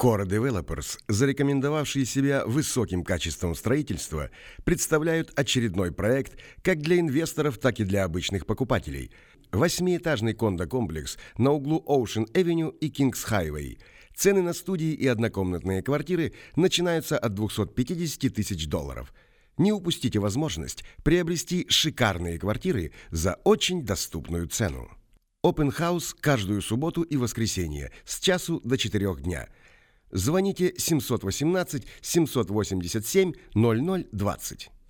Core Developers, зарекомендовавшие себя высоким качеством строительства, представляют очередной проект как для инвесторов, так и для обычных покупателей. Восьмиэтажный кондо-комплекс на углу Ocean Avenue и Kings Highway. Цены на студии и однокомнатные квартиры начинаются от $250 тысяч. Не упустите возможность приобрести шикарные квартиры за очень доступную цену. Open House каждую субботу и воскресенье с часу до 4 дня. Звоните 718 787 0020.